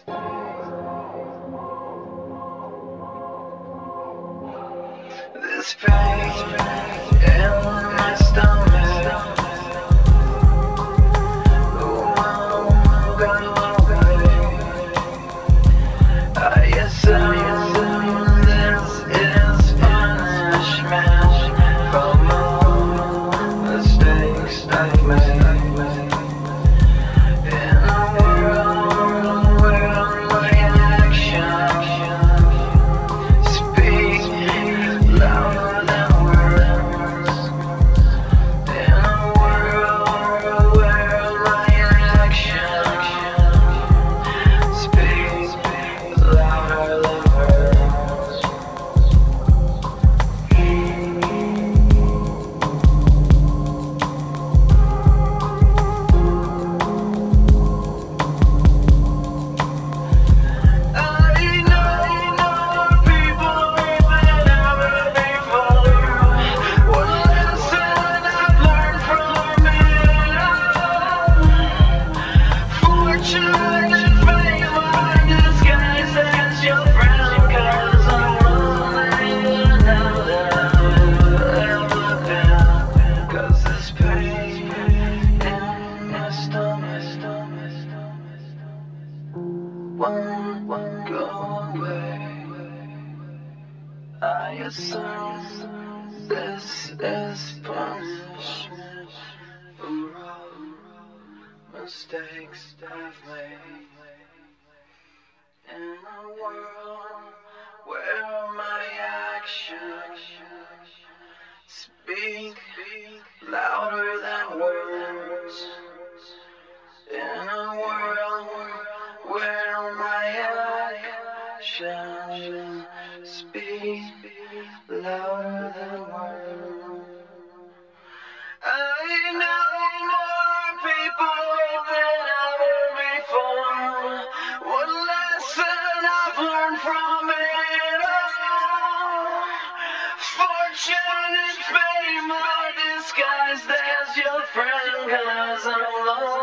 This pain in my stomach won't go away. I assume this is punishment from all mistakes I've made. In a world where my actions speak louder than words. In a world where my actions speak louder than words. I know more people than ever before. What lesson I've learned from it all. Fortune and fame are disguised as your friend, 'cause I'm lonely now that I've ever been. 'Cause this pain in my stomach won't go away. I assume this is punishment for all mistakes I've made. In a world where my actions speak louder than words. In a world where my actions speak louder than words. I know more people than ever before. What lesson I've learned from it all. Fortune and fame are disguised as your friend, 'cause I'm lonely